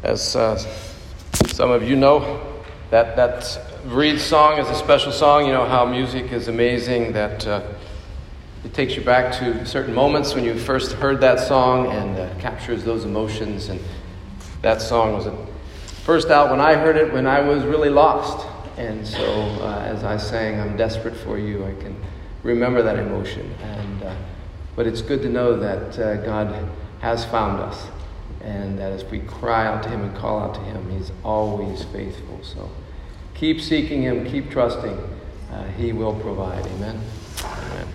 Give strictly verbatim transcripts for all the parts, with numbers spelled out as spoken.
As uh, some of you know, that, that Reed song is a special song. You know how music is amazing, that uh, it takes you back to certain moments when you first heard that song and uh, captures those emotions. And that song was a, first out when I heard it when I was really lost. And so uh, as I sang, I'm desperate for you, I can remember that emotion. And uh, but it's good to know that uh, God has found us. And that as we cry out to Him and call out to Him, He's always faithful. So keep seeking Him, keep trusting. Uh, he will provide. Amen. Amen.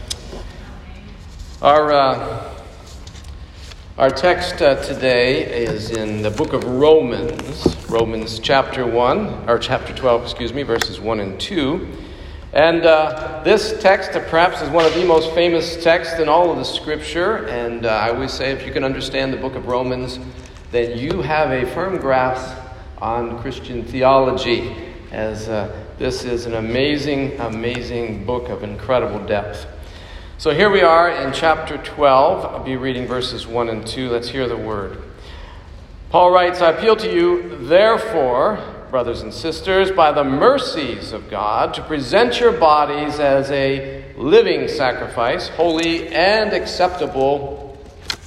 Our uh, our text uh, today is in the book of Romans, Romans chapter one, or chapter twelve, excuse me, verses one and two. And uh, this text uh, perhaps is one of the most famous texts in all of the Scripture. And uh, I always say if you can understand the book of Romans, then you have a firm grasp on Christian theology, as uh, this is an amazing, amazing book of incredible depth. So here we are in chapter twelve. I'll be reading verses one and two. Let's hear the word. Paul writes, I appeal to you, therefore, brothers and sisters, by the mercies of God, to present your bodies as a living sacrifice, holy and acceptable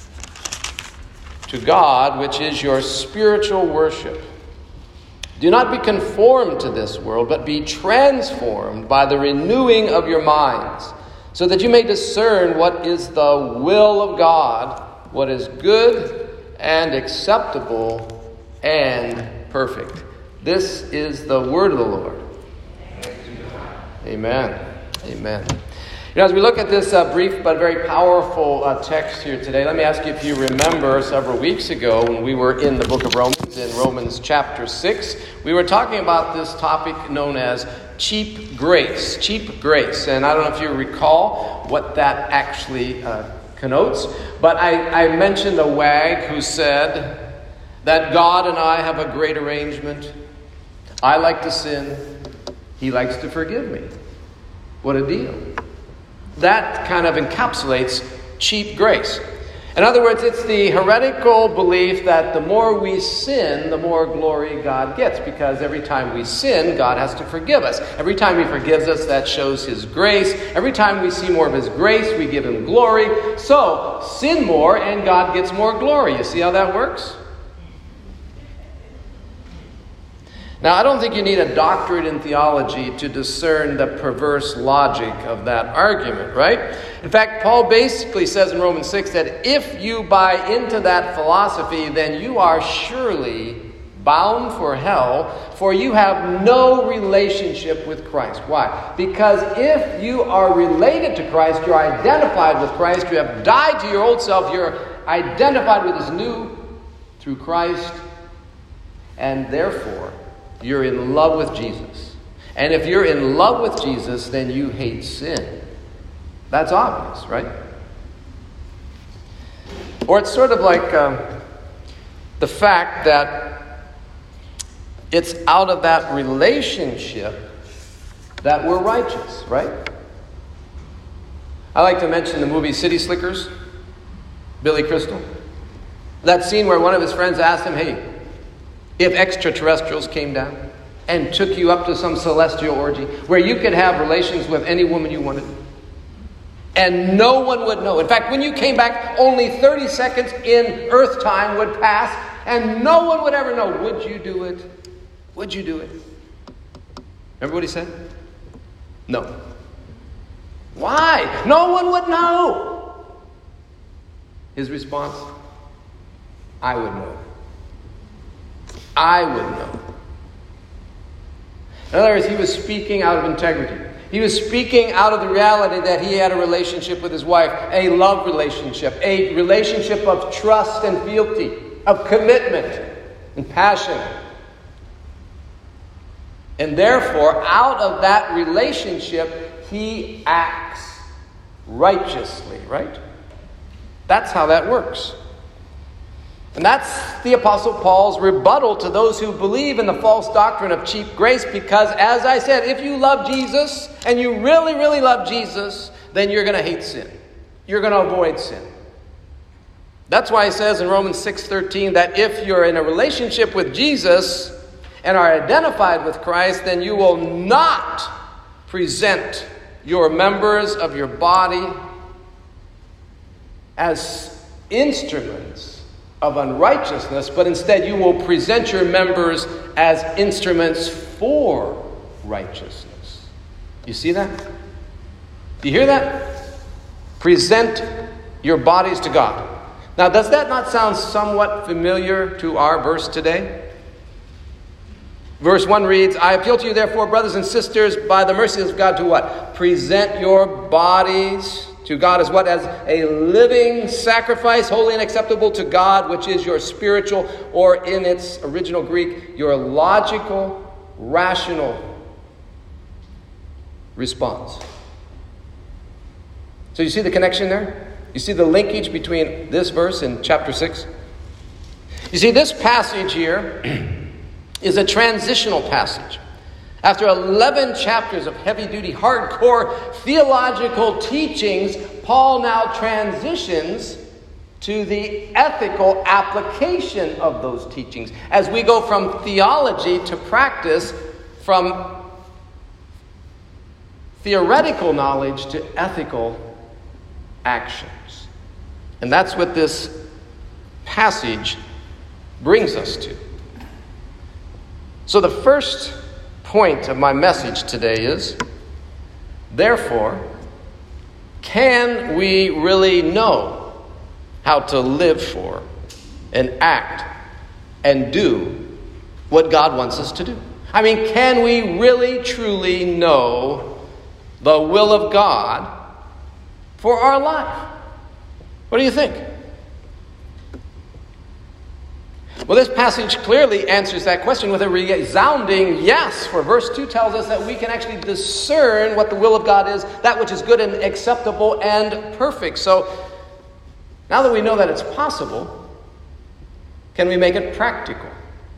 to God, which is your spiritual worship. Do not be conformed to this world, but be transformed by the renewing of your minds, so that you may discern what is the will of God, what is good and acceptable and perfect. This is the word of the Lord. Amen. Amen. You know, as we look at this uh, brief but very powerful uh, text here today, let me ask you if you remember several weeks ago when we were in the book of Romans, in Romans chapter six, we were talking about this topic known as cheap grace. Cheap grace. And I don't know if you recall what that actually uh, connotes, but I, I mentioned a wag who said that God and I have a great arrangement. I like to sin. He likes to forgive me. What a deal. That kind of encapsulates cheap grace. In other words, it's the heretical belief that the more we sin, the more glory God gets. Because every time we sin, God has to forgive us. Every time He forgives us, that shows His grace. Every time we see more of His grace, we give Him glory. So, sin more and God gets more glory. You see how that works? Now, I don't think you need a doctorate in theology to discern the perverse logic of that argument, right? In fact, Paul basically says in Romans six that if you buy into that philosophy, then you are surely bound for hell, for you have no relationship with Christ. Why? Because if you are related to Christ, you're identified with Christ, you have died to your old self, you're identified with His new through Christ, and therefore you're in love with Jesus. And if you're in love with Jesus, then you hate sin. That's obvious, right? Or it's sort of like um, the fact that it's out of that relationship that we're righteous, right? I like to mention the movie City Slickers, Billy Crystal. That scene where one of his friends asked him, hey, if extraterrestrials came down and took you up to some celestial orgy where you could have relations with any woman you wanted, and no one would know. In fact, when you came back, only thirty seconds in Earth time would pass, and no one would ever know. Would you do it? Would you do it? Remember what he said? No. Why? No one would know. His response, I would know. I would know. In other words, he was speaking out of integrity. He was speaking out of the reality that he had a relationship with his wife, a love relationship, a relationship of trust and fealty, of commitment and passion. And therefore, out of that relationship, he acts righteously, right? That's how that works. And that's the Apostle Paul's rebuttal to those who believe in the false doctrine of cheap grace, because, as I said, if you love Jesus, and you really, really love Jesus, then you're going to hate sin. You're going to avoid sin. That's why he says in Romans six thirteen that if you're in a relationship with Jesus and are identified with Christ, then you will not present your members of your body as instruments of unrighteousness, but instead you will present your members as instruments for righteousness. You see that? Do you hear that? Present your bodies to God. Now, does that not sound somewhat familiar to our verse today? Verse one reads, I appeal to you, therefore, brothers and sisters, by the mercies of God, to what? Present your bodies to God as what? As a living sacrifice, holy and acceptable to God, which is your spiritual, or in its original Greek, your logical, rational response. So you see the connection there? You see the linkage between this verse and chapter six? You see, this passage here is a transitional passage. After eleven chapters of heavy-duty, hardcore theological teachings, Paul now transitions to the ethical application of those teachings. As we go from theology to practice, from theoretical knowledge to ethical actions. And that's what this passage brings us to. So the first point of my message today is, therefore, can we really know how to live for and act and do what God wants us to do? I mean, can we really, truly know the will of God for our life? What do you think? Well, this passage clearly answers that question with a resounding yes. For verse two tells us that we can actually discern what the will of God is, that which is good and acceptable and perfect. So, now that we know that it's possible, can we make it practical?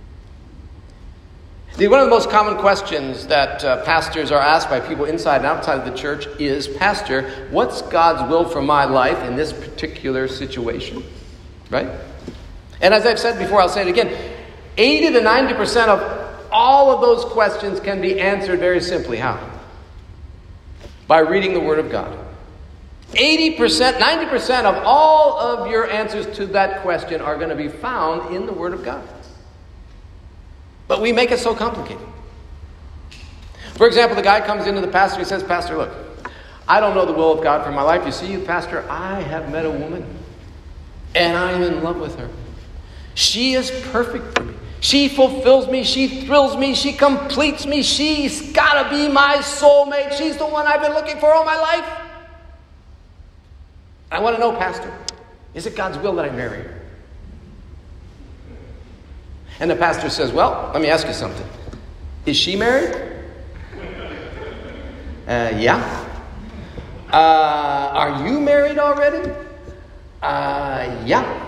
The, one of the most common questions that uh, pastors are asked by people inside and outside of the church is, Pastor, what's God's will for my life in this particular situation? Right? And as I've said before, I'll say it again. eighty to ninety percent of all of those questions can be answered very simply. How? By reading the Word of God. eighty percent, ninety percent of all of your answers to that question are going to be found in the Word of God. But we make it so complicated. For example, the guy comes into the pastor and says, Pastor, look, I don't know the will of God for my life. You see, Pastor, I have met a woman and I'm in love with her. She is perfect for me. She fulfills me. She thrills me. She completes me. She's got to be my soulmate. She's the one I've been looking for all my life. I want to know, Pastor, is it God's will that I marry her? And the pastor says, well, let me ask you something. Is she married? Uh, yeah. Uh, are you married already? Uh, yeah.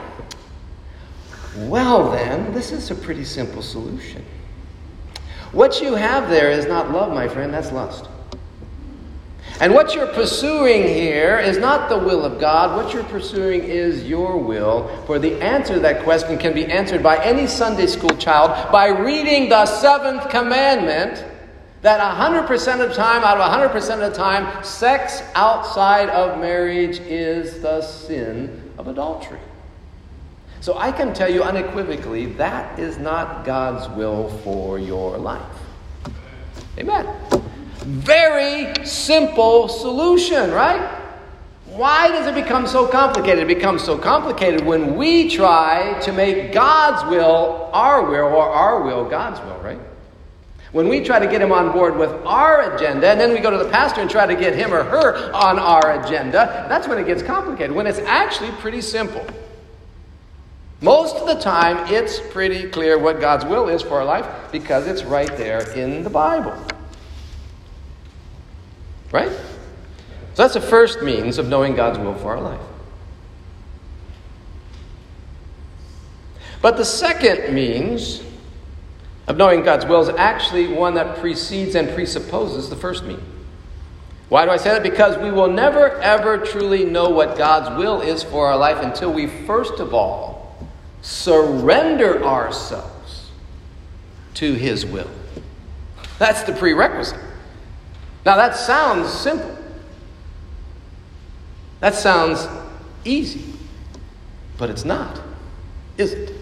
Well then, this is a pretty simple solution. What you have there is not love, my friend, that's lust. And what you're pursuing here is not the will of God. What you're pursuing is your will. For the answer to that question can be answered by any Sunday school child by reading the seventh commandment, that one hundred percent of the time, out of one hundred percent of the time, sex outside of marriage is the sin of adultery. So I can tell you unequivocally, that is not God's will for your life. Amen. Very simple solution, right? Why does it become so complicated? It becomes so complicated when we try to make God's will our will, or our will God's will, right? When we try to get him on board with our agenda, and then we go to the pastor and try to get him or her on our agenda, that's when it gets complicated, when it's actually pretty simple. Most of the time, it's pretty clear what God's will is for our life because it's right there in the Bible. Right? So that's the first means of knowing God's will for our life. But the second means of knowing God's will is actually one that precedes and presupposes the first means. Why do I say that? Because we will never, ever truly know what God's will is for our life until we, first of all, surrender ourselves to His will. That's the prerequisite. Now, that sounds simple. That sounds easy. But it's not, is it?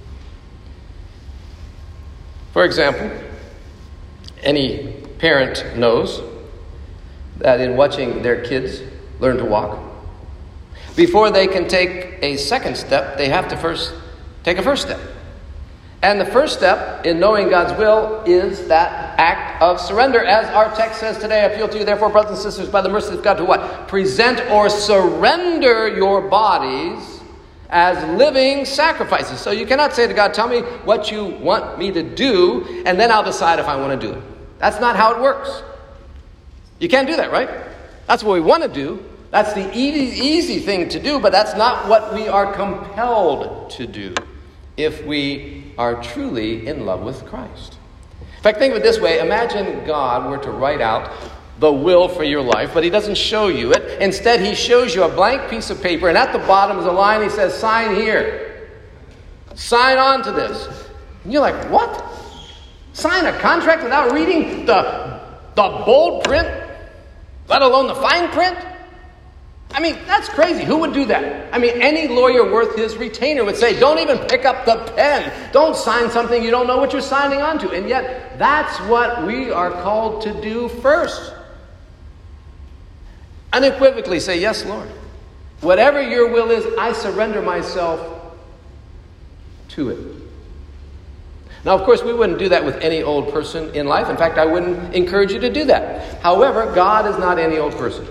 For example, any parent knows that in watching their kids learn to walk, before they can take a second step, they have to first take a first step. And the first step in knowing God's will is that act of surrender. As our text says today, I appeal to you, therefore, brothers and sisters, by the mercy of God, to what? Present or surrender your bodies as living sacrifices. So you cannot say to God, tell me what you want me to do, and then I'll decide if I want to do it. That's not how it works. You can't do that, right? That's what we want to do. That's the easy, easy thing to do, but that's not what we are compelled to do if we are truly in love with Christ. In fact, think of it this way. Imagine God were to write out the will for your life, but He doesn't show you it. Instead, He shows you a blank piece of paper, and at the bottom is a line. He says, sign here. Sign on to this. And you're like, what? Sign a contract without reading the, the bold print, let alone the fine print? I mean, that's crazy. Who would do that? I mean, any lawyer worth his retainer would say, don't even pick up the pen. Don't sign something you don't know what you're signing on to. And yet, that's what we are called to do first. Unequivocally say, yes, Lord. Whatever your will is, I surrender myself to it. Now, of course, we wouldn't do that with any old person in life. In fact, I wouldn't encourage you to do that. However, God is not any old person.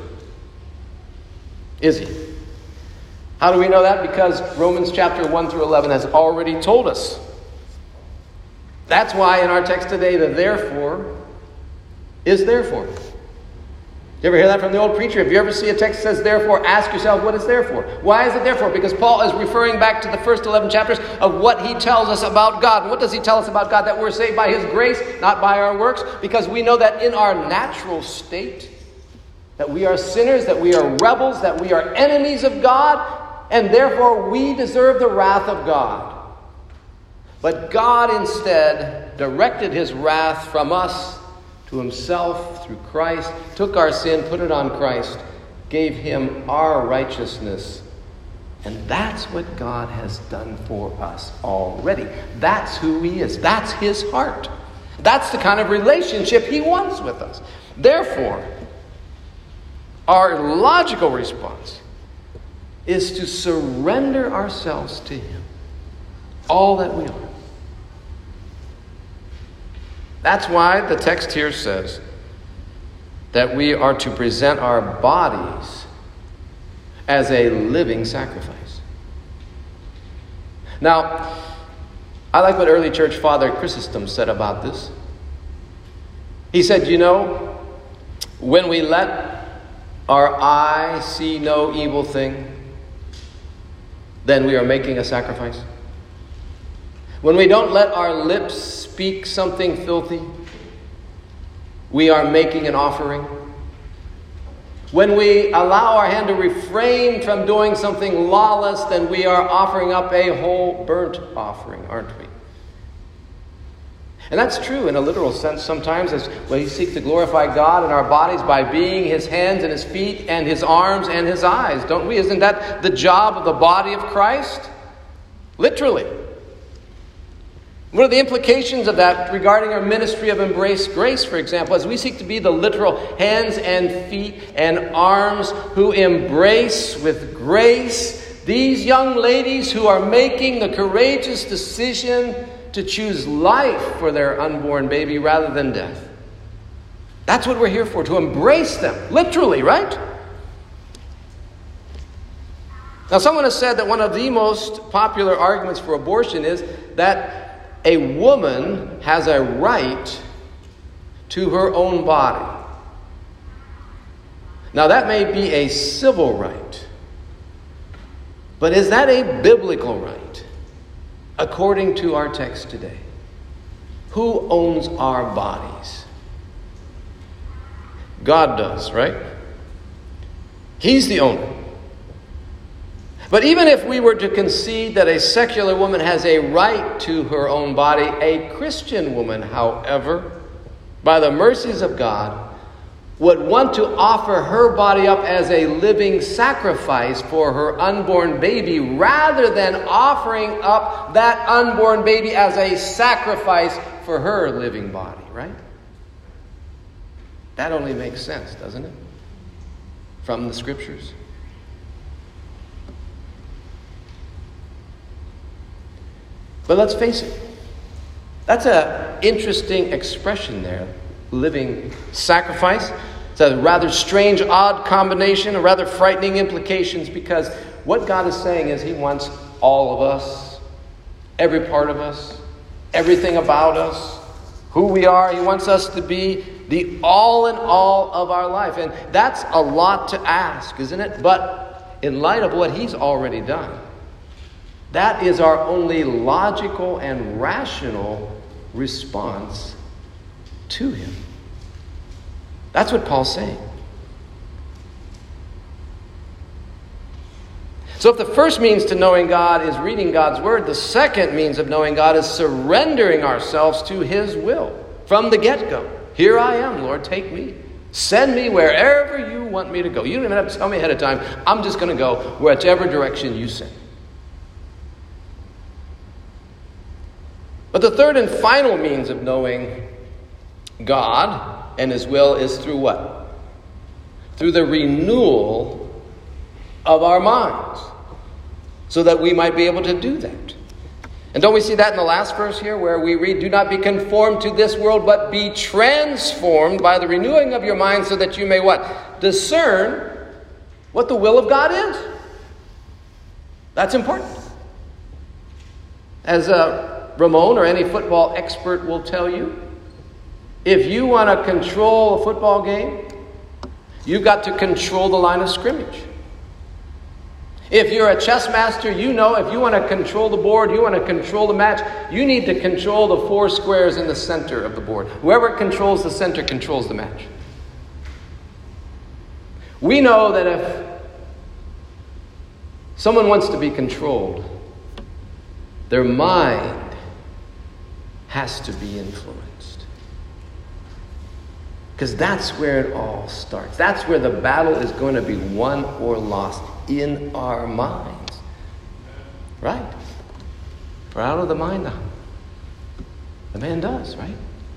Is He? How do we know that? Because Romans chapter one through eleven has already told us. That's why in our text today, the therefore is therefore. You ever hear that from the old preacher? If you ever see a text that says therefore, ask yourself what is therefore. Why is it therefore? Because Paul is referring back to the first eleven chapters of what he tells us about God. And what does he tell us about God? That we're saved by His grace, not by our works. Because we know that in our natural state, that we are sinners, that we are rebels, that we are enemies of God, and therefore we deserve the wrath of God. But God instead directed His wrath from us to Himself through Christ, took our sin, put it on Christ, gave Him our righteousness. And that's what God has done for us already. That's who He is. That's His heart. That's the kind of relationship He wants with us. Therefore, our logical response is to surrender ourselves to Him, all that we are. That's why the text here says that we are to present our bodies as a living sacrifice. Now, I like what early church father Chrysostom said about this. He said, you know, when we let our eye see no evil thing, then we are making a sacrifice. When we don't let our lips speak something filthy, we are making an offering. When we allow our hand to refrain from doing something lawless, then we are offering up a whole burnt offering, aren't we? And that's true in a literal sense sometimes, as we seek to glorify God in our bodies by being His hands and His feet and His arms and His eyes, don't we? Isn't that the job of the body of Christ? Literally. What are the implications of that regarding our ministry of Embrace Grace, for example, as we seek to be the literal hands and feet and arms who embrace with grace these young ladies who are making the courageous decision to choose life for their unborn baby rather than death. That's what we're here for, to embrace them, literally, right? Now, someone has said that one of the most popular arguments for abortion is that a woman has a right to her own body. Now, that may be a civil right, but is that a biblical right? According to our text today, who owns our bodies? God does, right? He's the owner. But even if we were to concede that a secular woman has a right to her own body, a Christian woman, however, by the mercies of God, would want to offer her body up as a living sacrifice for her unborn baby rather than offering up that unborn baby as a sacrifice for her living body, right? That only makes sense, doesn't it? From the Scriptures. But let's face it, that's an interesting expression there, living sacrifice. It's a rather strange, odd combination, a rather frightening implications, because what God is saying is He wants all of us, every part of us, everything about us, who we are. He wants us to be the all in all of our life. And that's a lot to ask, isn't it? But in light of what He's already done, that is our only logical and rational response to Him. That's what Paul's saying. So if the first means to knowing God is reading God's Word, the second means of knowing God is surrendering ourselves to His will from the get-go. Here I am, Lord, take me. Send me wherever you want me to go. You don't even have to tell me ahead of time. I'm just going to go whichever direction you send. But the third and final means of knowing God and His will is through what? Through the renewal of our minds, so that we might be able to do that. And don't we see that in the last verse here where we read, do not be conformed to this world, but be transformed by the renewing of your mind, so that you may what? Discern what the will of God is. That's important. As a Ramon or any football expert will tell you, if you want to control a football game, you've got to control the line of scrimmage. If you're a chess master, you know if you want to control the board, you want to control the match, you need to control the four squares in the center of the board. Whoever controls the center controls the match. We know that if someone wants to be controlled, their mind has to be influenced. Because that's where it all starts. That's where the battle is going to be won or lost, in our minds. Right? For out of the mind the, the man does, right?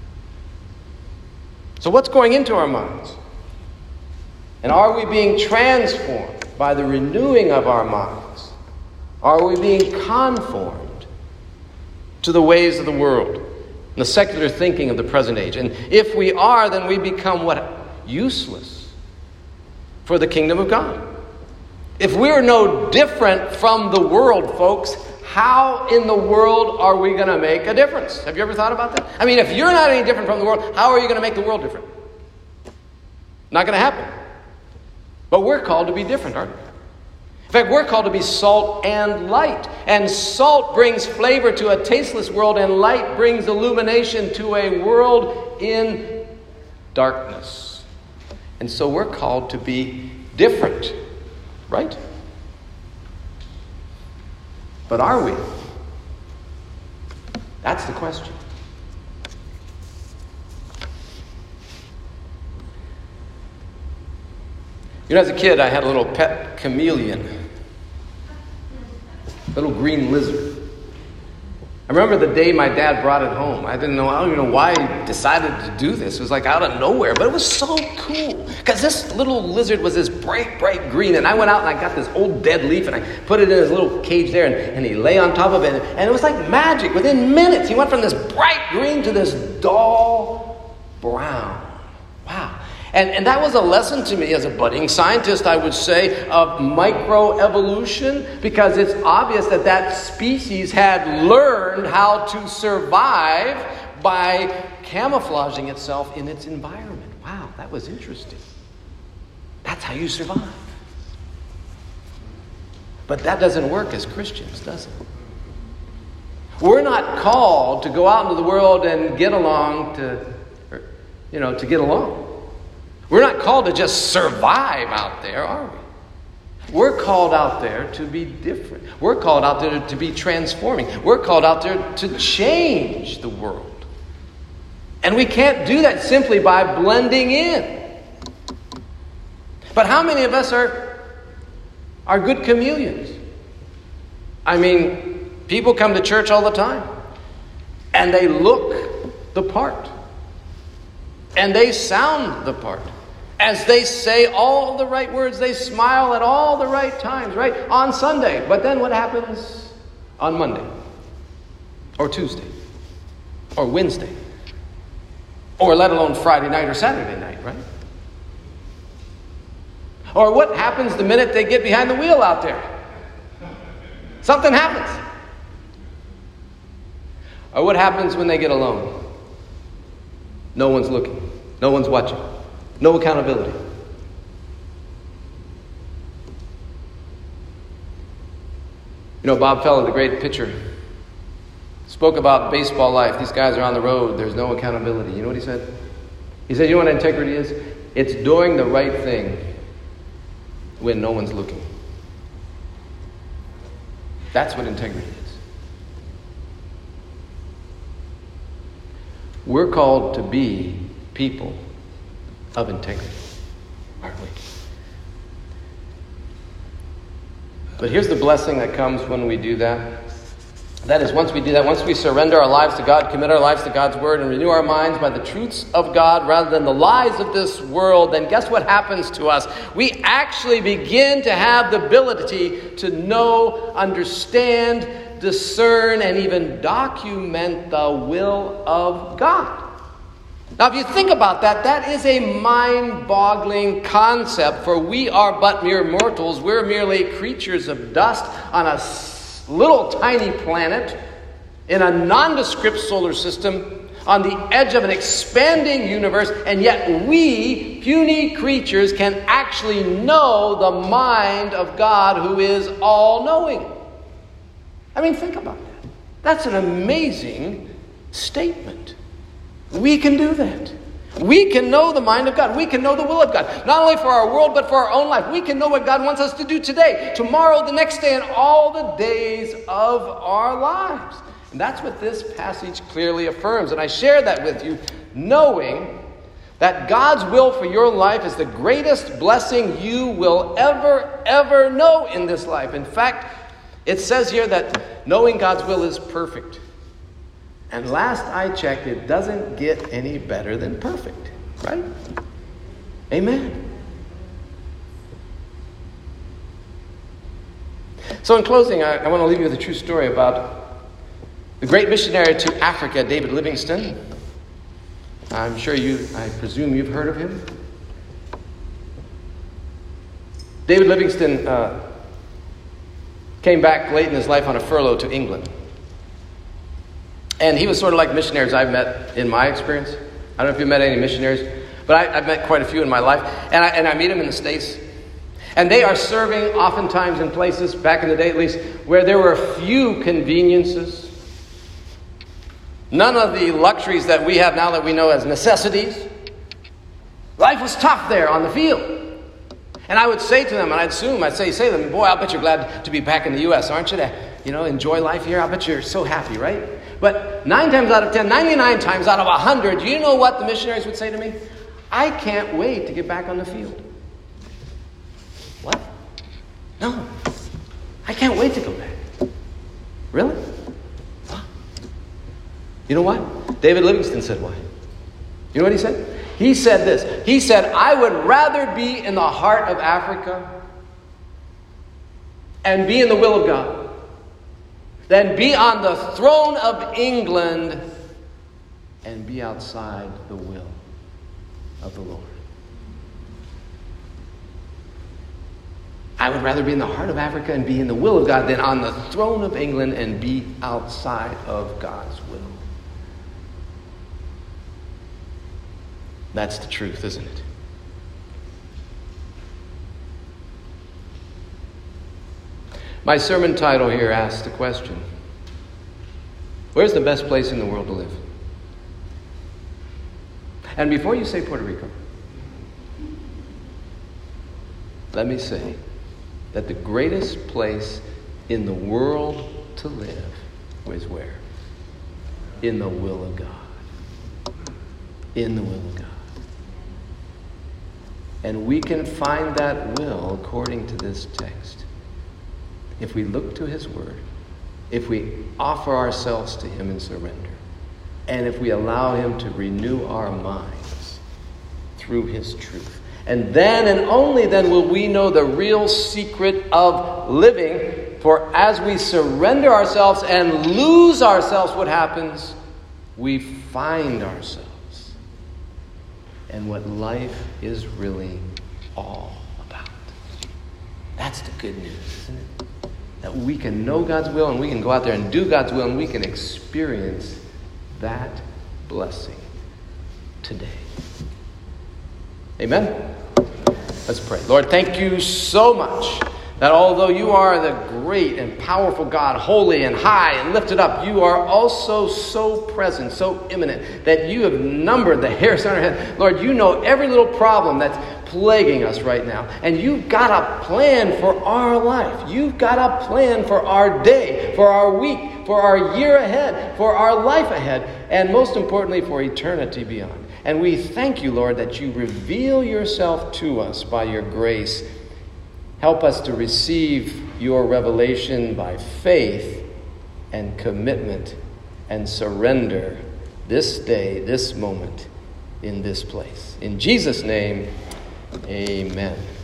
So what's going into our minds? And are we being transformed by the renewing of our minds? Are we being conformed to the ways of the world, and the secular thinking of the present age? And if we are, then we become what? Useless for the kingdom of God. If we're no different from the world, folks, how in the world are we going to make a difference? Have you ever thought about that? I mean, if you're not any different from the world, how are you going to make the world different? Not going to happen. But we're called to be different, aren't we? In fact, we're called to be salt and light. And salt brings flavor to a tasteless world, and light brings illumination to a world in darkness. And so we're called to be different, right? But are we? That's the question. You know, as a kid, I had a little pet chameleon. Little green lizard. I remember the day my dad brought it home. I didn't know, I don't even know why he decided to do this. It was like out of nowhere, but it was so cool. Because this little lizard was this bright, bright green. And I went out and I got this old dead leaf and I put it in his little cage there, and, and he lay on top of it. And it was like magic. Within minutes, he went from this bright green to this dull brown. Wow. And, and that was a lesson to me as a budding scientist, I would say, of microevolution, because it's obvious that that species had learned how to survive by camouflaging itself in its environment. Wow, that was interesting. That's how you survive. But that doesn't work as Christians, does it? We're not called to go out into the world and get along to, you know, to get along. We're not called to just survive out there, are we? We're called out there to be different. We're called out there to be transforming. We're called out there to change the world. And we can't do that simply by blending in. But how many of us are, are good chameleons? I mean, people come to church all the time. And they look the part. And they sound the part. As they say all the right words, they smile at all the right times, right? On Sunday. But then what happens on Monday? Or Tuesday? Or Wednesday? Or let alone Friday night or Saturday night, right? Or what happens the minute they get behind the wheel out there? Something happens. Or what happens when they get alone? No one's looking. No one's watching. No accountability. You know, Bob Feller, the great pitcher, spoke about baseball life. These guys are on the road. There's no accountability. You know what he said? He said, you know what integrity is? It's doing the right thing when no one's looking. That's what integrity is. We're called to be people of integrity, aren't we? But here's the blessing that comes when we do that. That is, once we do that, once we surrender our lives to God, commit our lives to God's Word, and renew our minds by the truths of God rather than the lies of this world, then guess what happens to us? We actually begin to have the ability to know, understand, discern, and even document the will of God. Now, if you think about that, that is a mind-boggling concept, for we are but mere mortals. We're merely creatures of dust on a little tiny planet in a nondescript solar system on the edge of an expanding universe, and yet we, puny creatures, can actually know the mind of God who is all-knowing. I mean, think about that. That's an amazing statement. We can do that. We can know the mind of God. We can know the will of God. Not only for our world, but for our own life. We can know what God wants us to do today, tomorrow, the next day, and all the days of our lives. And that's what this passage clearly affirms. And I share that with you, knowing that God's will for your life is the greatest blessing you will ever, ever know in this life. In fact, it says here that knowing God's will is perfect. And last I checked, it doesn't get any better than perfect, right? Amen. So in closing, I, I want to leave you with a true story about the great missionary to Africa, David Livingstone. I'm sure you, I presume you've heard of him. David Livingstone uh, came back late in his life on a furlough to England. And he was sort of like missionaries I've met in my experience. I don't know if you've met any missionaries, but I, I've met quite a few in my life. And I, and I meet them in the States. And they are serving oftentimes in places, back in the day at least, where there were few conveniences. None of the luxuries that we have now that we know as necessities. Life was tough there on the field. And I would say to them, and I'd assume, I'd say, say to them, boy, I'll bet you're glad to be back in the U S, aren't you? To, you know, enjoy life here. I'll bet you're so happy, right? But nine times out of ten, ninety-nine times out of a hundred, you know what the missionaries would say to me? I can't wait to get back on the field. What? No. I can't wait to go back. Really? Huh? You know what? David Livingstone said why. You know what he said? He said this. He said, I would rather be in the heart of Africa and be in the will of God than be on the throne of England and be outside the will of the Lord. I would rather be in the heart of Africa and be in the will of God than on the throne of England and be outside of God's will. That's the truth, isn't it? My sermon title here asks the question, where's the best place in the world to live? And before you say Puerto Rico, let me say, that the greatest place in the world to live was where? In the will of God. In the will of God. And we can find that will according to this text. If we look to his word, if we offer ourselves to him in surrender, and if we allow him to renew our minds through his truth. And then and only then will we know the real secret of living. For as we surrender ourselves and lose ourselves, what happens? We find ourselves. And what life is really all about. That's the good news, isn't it? That we can know God's will and we can go out there and do God's will and we can experience that blessing today. Amen? Let's pray. Lord, thank you so much that although you are the great and powerful God, holy and high and lifted up, you are also so present, so imminent, that you have numbered the hairs on our head. Lord, you know every little problem that's plaguing us right now. And you've got a plan for our life. You've got a plan for our day, for our week, for our year ahead, for our life ahead, and most importantly, for eternity beyond. And we thank you, Lord, that you reveal yourself to us by your grace. Help us to receive your revelation by faith and commitment and surrender this day, this moment, in this place. In Jesus' name, amen.